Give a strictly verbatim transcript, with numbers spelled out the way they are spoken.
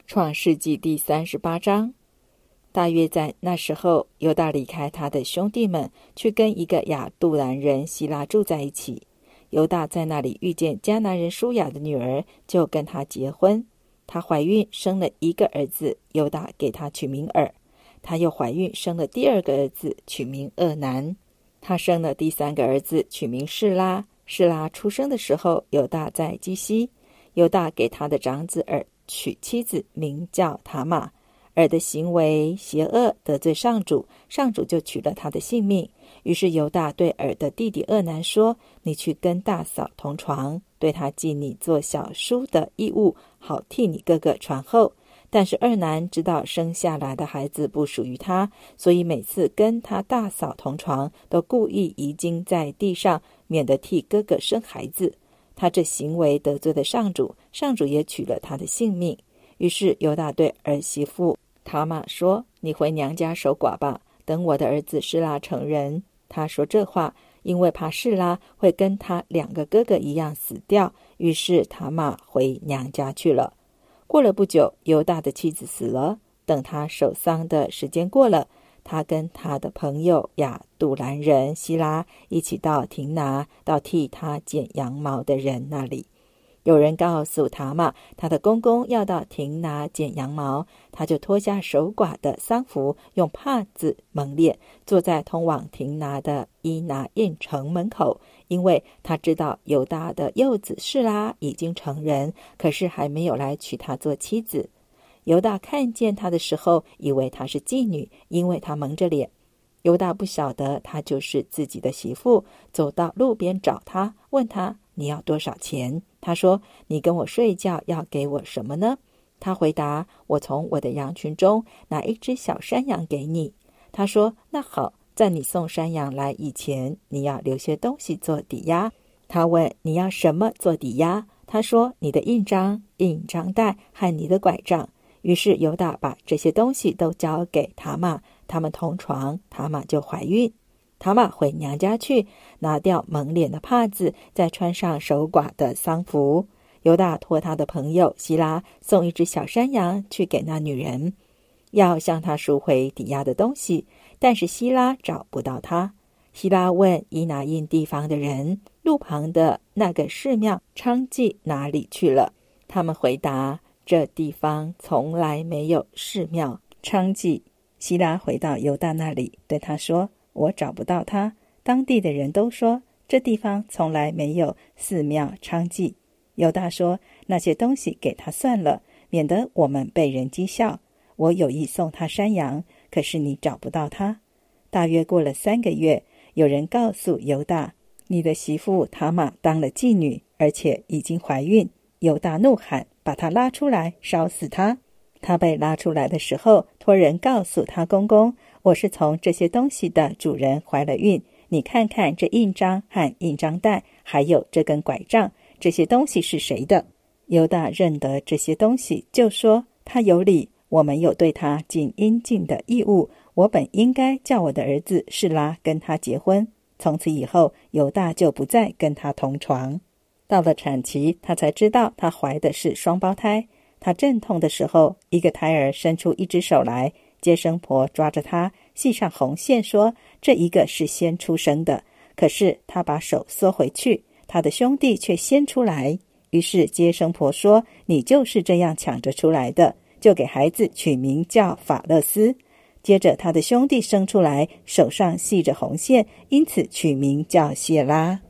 创世纪第三十八章。大约在那时候，犹大离开他的兄弟们，去跟一个亚杜兰人希拉住在一起。犹大在那里遇见迦南人舒雅的女儿，就跟她结婚。她怀孕生了一个儿子，犹大给他取名尔。她又怀孕生了第二个儿子，取名厄南。她生了第三个儿子，取名示拉。示拉出生的时候，犹大在基西。犹大给他的长子尔娶妻子，名叫塔玛。尔的行为邪恶，得罪上主，上主就取了他的性命。于是犹大对尔的弟弟厄南说：你去跟大嫂同床，对他尽你做小叔的义务，好替你哥哥传后。但是厄南知道生下来的孩子不属于他，所以每次跟他大嫂同床，都故意遗精在地上，免得替哥哥生孩子。他这行为得罪了上主，上主也取了他的性命。于是犹大对儿媳妇塔玛说：你回娘家守寡吧，等我的儿子示拉成人。他说这话，因为怕示拉会跟他两个哥哥一样死掉，于是塔玛回娘家去了。过了不久，犹大的妻子死了。等他守丧的时间过了，他跟他的朋友亚杜兰人希拉一起到亭拿，到替他剪羊毛的人那里。有人告诉塔玛，他的公公要到亭拿剪羊毛，他就脱下守寡的丧服，用帕子蒙脸，坐在通往亭拿的伊拿印城门口，因为他知道犹大的幼子示拉已经成人，可是还没有来娶她做妻子。犹大看见她的时候，以为她是妓女，因为她蒙着脸。犹大不晓得她就是自己的媳妇，走到路边找她，问她：你要多少钱？她说：你跟我睡觉要给我什么呢？她回答：我从我的羊群中拿一只小山羊给你。她说：那好，在你送山羊来以前，你要留些东西做抵押。她问：你要什么做抵押？她说：你的印章、印章带和你的拐杖。于是犹大把这些东西都交给塔玛，他们同床，塔玛就怀孕。塔玛回娘家去，拿掉蒙脸的帕子，再穿上守寡的丧服。犹大托他的朋友希拉送一只小山羊去给那女人，要向他赎回抵押的东西，但是希拉找不到他。希拉问伊拿印地方的人，路旁的那个寺庙娼妓哪里去了？他们回答：这地方从来没有寺庙娼妓。希拉回到犹大那里，对他说：我找不到他。当地的人都说，这地方从来没有寺庙娼妓。犹大说：那些东西给他算了，免得我们被人讥笑。我有意送他山羊，可是你找不到他。大约过了三个月，有人告诉犹大：你的媳妇塔玛当了妓女，而且已经怀孕。犹大怒喊，把她拉出来，烧死她。他被拉出来的时候，托人告诉他公公：我是从这些东西的主人怀了孕，你看看这印章和印章带，还有这根拐杖，这些东西是谁的？犹大认得这些东西，就说：他有理，我们有对他尽应尽的义务，我本应该叫我的儿子示拉跟他结婚。从此以后，犹大就不再跟他同床。到了产期，他才知道他怀的是双胞胎。他阵痛的时候，一个胎儿伸出一只手来，接生婆抓着他，系上红线，说这一个是先出生的。可是他把手缩回去，他的兄弟却先出来。于是接生婆说：你就是这样抢着出来的，就给孩子取名叫法勒斯。接着他的兄弟生出来，手上系着红线，因此取名叫谢拉。